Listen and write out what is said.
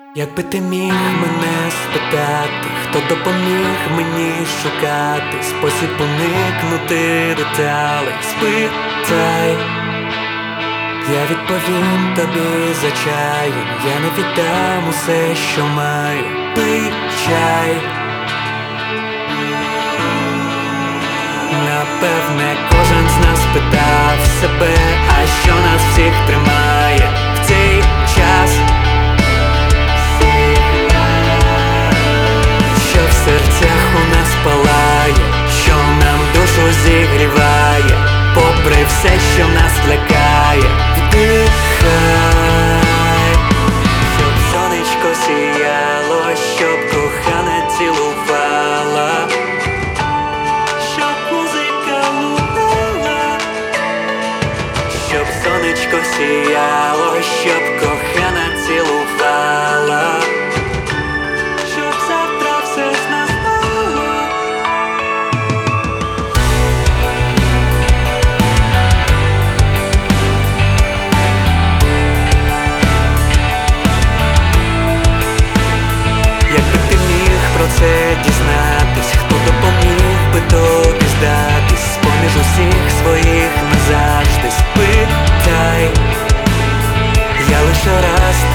Якби ти міг мене спитати, хто допоміг мені шукати спосіб уникнути деталей, спитай, я відповім тобі за чаєм, я не віддам усе, що маю, пий чай. Напевне, кожен з нас питав себе, а що нас всіх тримає в цей час, що в серцях у нас палає, що нам душу зігріває, попри все, що нас лякає, вдихай, щоб сонечко сіяло, щоб кохана цілувала, щоб музика лунала, щоб сонечко сіяло, щоб кохана цілувала, щоб завтра все з нас було. Якби ти міг про це дізнатись, хто допоміг би тобі здатись з-поміж усіх своїх назавжди, спитай, я лише раз